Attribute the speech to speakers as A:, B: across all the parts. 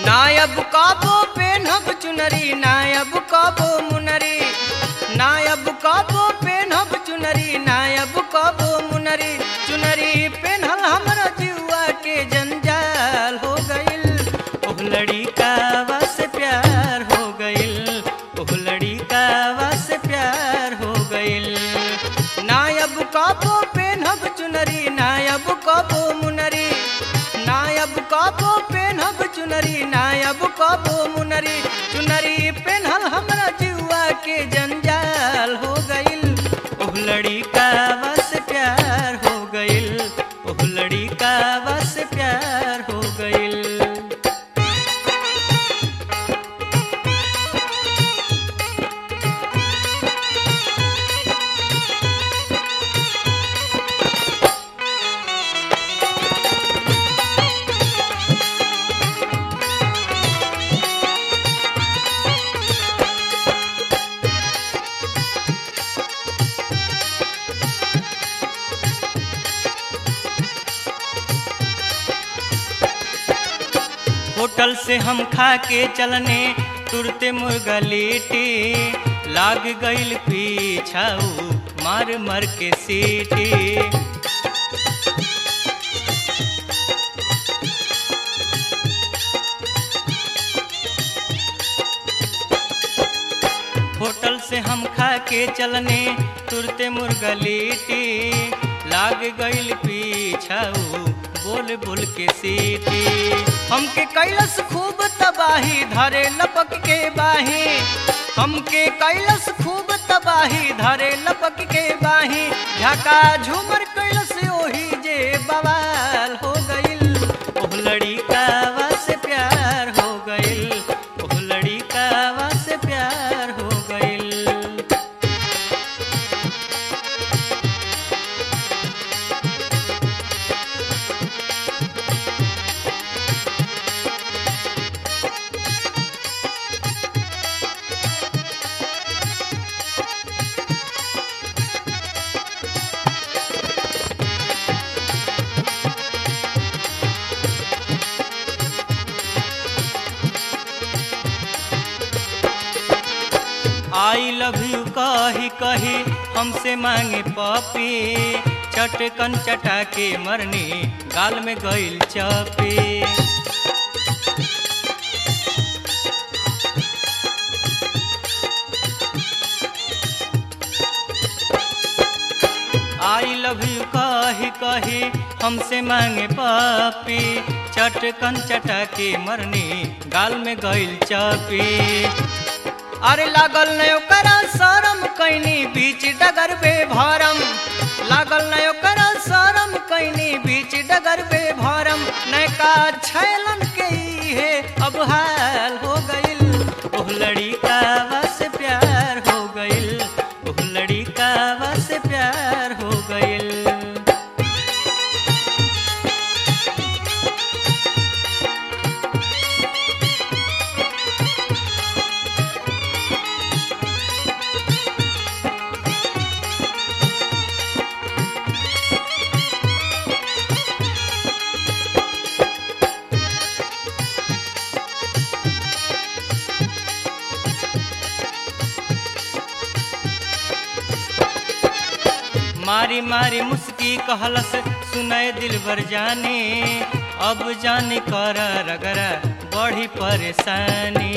A: नायब काबो पेनहब चुनरी नायब काबो मुनरी नायब काबो पेनहब चुनरी नायब काबो मुनरी चुनरी पेनहल हमरा जीवा के जंजाल हो गइल ओह लड़ी का वास प्यार हो गइल ओह लड़ी का वास प्यार हो गइल नायब काबो पेनहब चुनरी नायब काबो मुनरी नायब काबो पेनहब चुनरी नायब काबो मुनरी चुनरी पेनहल हमरा जीवा के जंजाल हो गइल ओह लड़ी का वास प्यार हो गइल ओह लड़ी का वास प्यार हो गइल होटल से हम खा के चलने तुरते मुर्गा लेटे लाग गइल पीछाऊ मार मार के सीटी होटल से हम खा के चलने तुरते मुर्गा लेटे लाग गइल पीछाऊ बोल बोल के सीटी हमके कैलस खूब तबाही धरे लपक के बाही हमके कैलस खूब तबाही धरे लपक के बाही झका झूमर कैलस ओही जे बवाल हो गइल ओह लड़ी का वास प्यार हो गइल ओह लड़ी का वास प्यार हो गइल आई लव यू कही कही हमसे मांगे पपी चटकन चटा के मरनी गाल में गइल चपी आई लव यू कही कही हमसे मांगे पपी चटकन चटा के मरनी गाल में गइल चपी अरे लागल न ओकरा शरम कैनी बीच डगर बे भरम लागल न ओकरा शरम कैनी बीच डगर बे भरम नैका छैलन के है अब हाल हो गइल ओह लड़ी का वास प्यार हो गइल ओह लड़ी का वास प्यार हो गइल मारी मारी मुस्की कहलस सुनाए दिल भर जाने अब जाने कर रगरा बड़ी परेशानी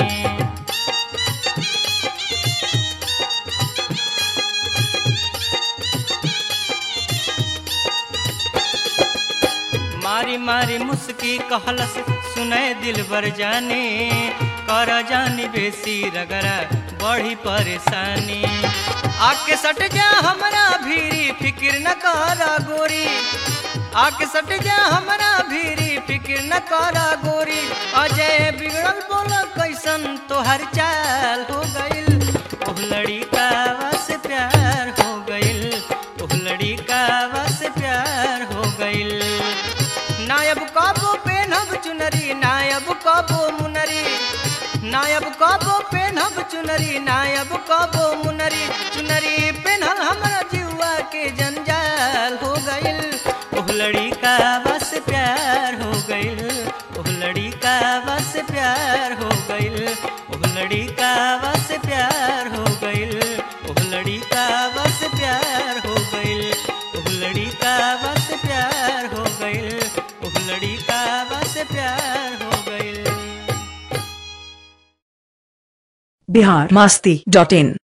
A: मारी मारी मुस्की कहलस सुनाए दिल भर जाने कर जानी बेसी रगरा बड़ी परेशानी आके सट जा हमरा भीरी फिक्र न करा गोरी आके सट जा हमरा भीरी फिक्र न करा गोरी अजय बिगड़ल बोला कैसन तोहर चाल हो गइल ओह लड़ी का वास प्यार हो गइल ओह लड़ी का वास प्यार हो गइल नायब काबो पेनहब चुनरी नायब काबो मुनरी नायब काबो पेनहब चुनरी नायब काबो मुनरी चुनरी पेनहल हमरा जीवा के जंजाल हो गइल ओह लड़ी का बस प्यार हो गइल ओह लड़ी का बस प्यार हो गइल, ओह लड़िका बस प्यार हो गइल, ओह लड़िका बस प्यार हो गइल, ओह लड़िका बस प्यार हो गइल, ओह लड़िका बस प्यार हो गइल।
B: biharmasti.in